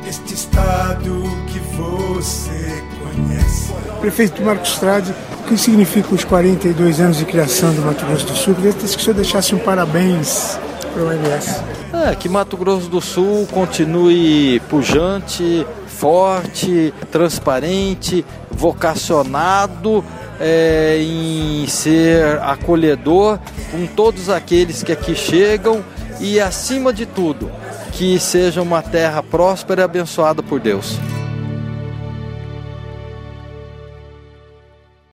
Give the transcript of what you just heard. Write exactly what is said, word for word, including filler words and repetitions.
este estado que você conhece. Prefeito Marcos Trade, o que significa os quarenta e dois anos de criação do Mato Grosso do Sul? Queria que o senhor deixasse um parabéns para o M S. É, que Mato Grosso do Sul continue pujante, forte, transparente, vocacionado é, em ser acolhedor com todos aqueles que aqui chegam e, acima de tudo, que seja uma terra próspera e abençoada por Deus.